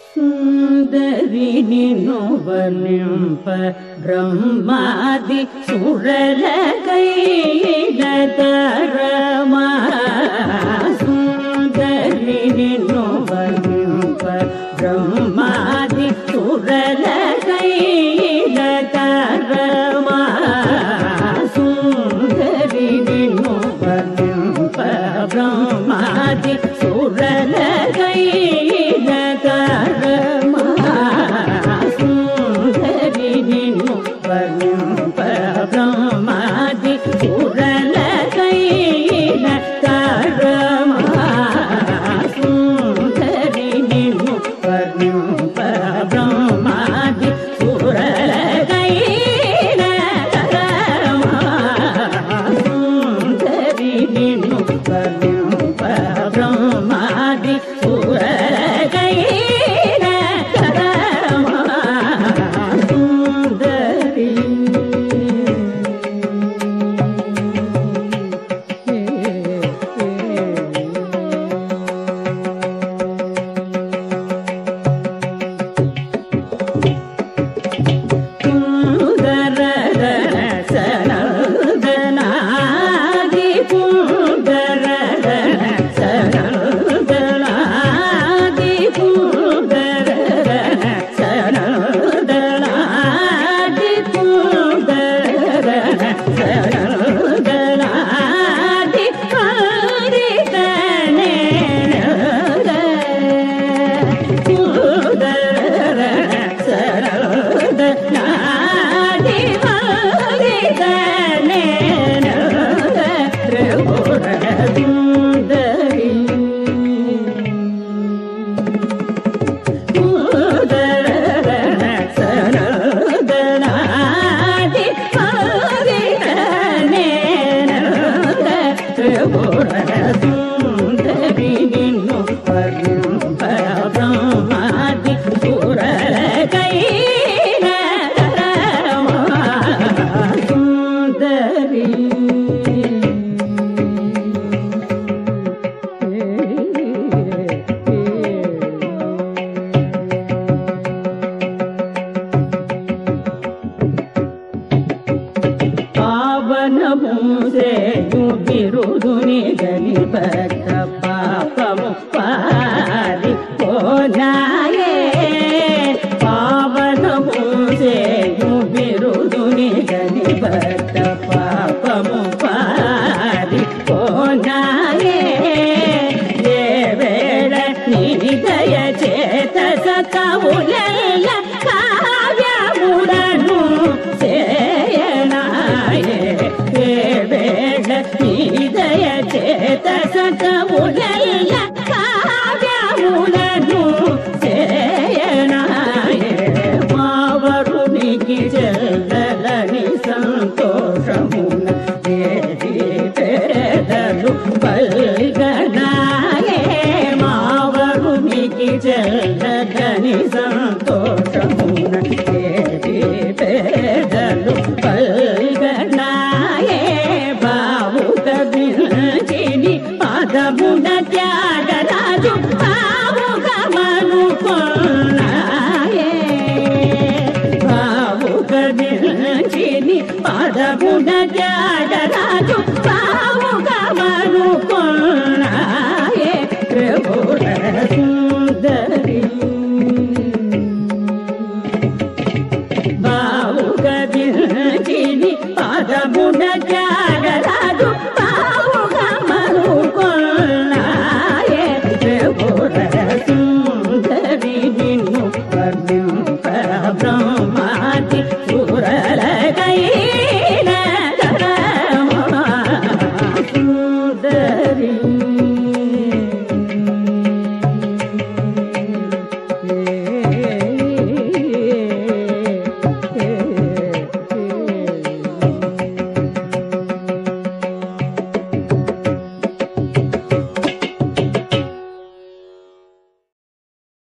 ಸುಂದರಿನಿ ನೋವನಿಂಪ ಬ್ರಹ್ಮಾದಿ ಸುರಲ ಕೈಲತರಮ ಸುಂದರಿನಿ ನೋವನಿಂಪ ಬ್ರಹ್ಮಾದಿ ಸುರಲ ಕೈಲತರಮ ಸುಂದರಿನಿ ನೋವನಿಂಪ ಬ್ರಹ್ಮಾದಿ ಸುರಲ ಕೈಲತರಮ ಸುಂದರಿನಿ ನೋವನಿಂಪ ಬ್ರಹ್ಮಾದಿ ಸುರಲ ಕೈಲತರಮ ಸುಂದರಿನಿ ನೋವನಿಂಪ ಬ್ರಹ್ಮಾದಿ ಸುರಲ ಕೈಲತರಮ ಸುಂದರಿನಿ ನೋವನಿಂಪ ಬ್ರಹ್ಮಾದಿ ಸುರಲ ಕೈಲತರಮ ಸುಂದರಿ ಸನದನಾದಿ ಸನದನಾದಿ ಸನದನಾದಿ ಸನದನಾದಿ ಹರಿತನೆ ಸನದನಾದಿ ಹರಿತನೆ ತ್ರಿಪುರ ಸುಂದರಿ ಸನದನಾದಿ ಹರಿತನೆ ತ್ರಿಪುರ ಸುಂದರಿ ನೋವನಿಂಪ ಬ್ರಹ್ಮಾದಿ ಸುರಲ ಕೈಲತರಮ ಸುಂದರಿ ಪಾವನ ಮೂಸೆಯು ಬಿರುದು ನಿಗಲಿ ಭಕ್ತ ಪಾಪಮು ಪಾರಿ ಪೋನಾಯೇ ಪಾವನ ಮೂಸೆಯು ಬಿರುದು ನಿಗಲಿ ಭಕ್ತ ಪಾಪಮು ಪಾರಿ ಪೋನಾಯೇ ಏ ವೇಳ ನಿದಯ ಚೇತಸ ಕವುಲೆಲ್ಲ ಕಾವ್ಯಮುರನು ಸೇಯನಾಯೇ ಏ ವೇಳ ನಿದಯ ಚೇತಸ ಕವುಲೆಲ್ಲ ಕಾವ್ಯಮುರನು ಸೇಯನಾಯೇ ಮಾವರು ನಿಗಿ ಚೆಲ್ಲನಿ ಸಂತೋಷమున ದೇವಿ ಪೆದಲು ಬಲ್ಗನಾಯೇ ಮಾವರು ನಿಗಿ ಚೆಲ್ಲನಿ ಸಂತೋಷమున ದೇವಿ ಪೆದಲು ಬಲ್ಗನಾಯೇ ಬಾವುಕ ಬಿಂಚಿನಿ ಪಾದమున ತ್ಯಾಗರಾಜು ಬಾವುಕ ಮನುಕೊ